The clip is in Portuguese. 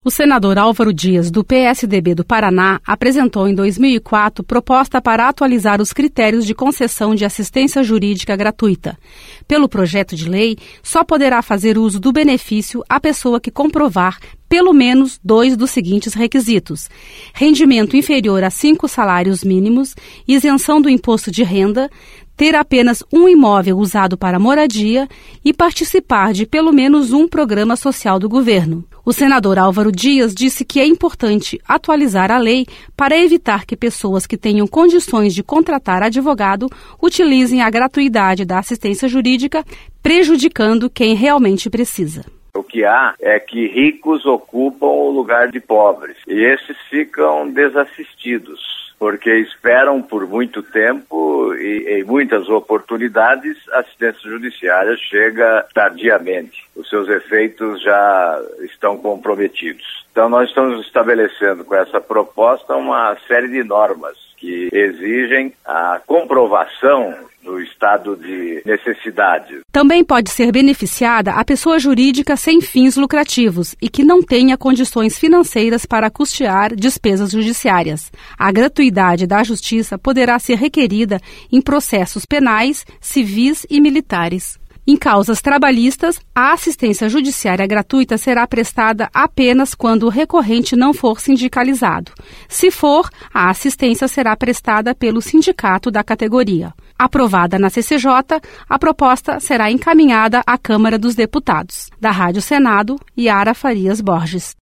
O senador Álvaro Dias, do PSDB do Paraná, apresentou em 2004 proposta para atualizar os critérios de concessão de assistência jurídica gratuita. Pelo projeto de lei, só poderá fazer uso do benefício a pessoa que comprovar pelo menos 2 dos seguintes requisitos: rendimento inferior a 5 salários mínimos, isenção do imposto de renda, ter apenas um imóvel usado para moradia e participar de pelo menos um programa social do governo. O senador Álvaro Dias disse que é importante atualizar a lei para evitar que pessoas que tenham condições de contratar advogado utilizem a gratuidade da assistência jurídica, prejudicando quem realmente precisa. O que há é que ricos ocupam o lugar de pobres e esses ficam desassistidos, porque esperam por muito tempo e em muitas oportunidades a assistência judiciária chega tardiamente. Os seus efeitos já estão comprometidos. Então nós estamos estabelecendo com essa proposta uma série de normas que exigem a comprovação do estado de necessidade. Também pode ser beneficiada a pessoa jurídica sem fins lucrativos e que não tenha condições financeiras para custear despesas judiciárias. A gratuidade da justiça poderá ser requerida em processos penais, civis e militares. Em causas trabalhistas, a assistência judiciária gratuita será prestada apenas quando o recorrente não for sindicalizado. Se for, a assistência será prestada pelo sindicato da categoria. Aprovada na CCJ, a proposta será encaminhada à Câmara dos Deputados. Da Rádio Senado, Yara Farias Borges.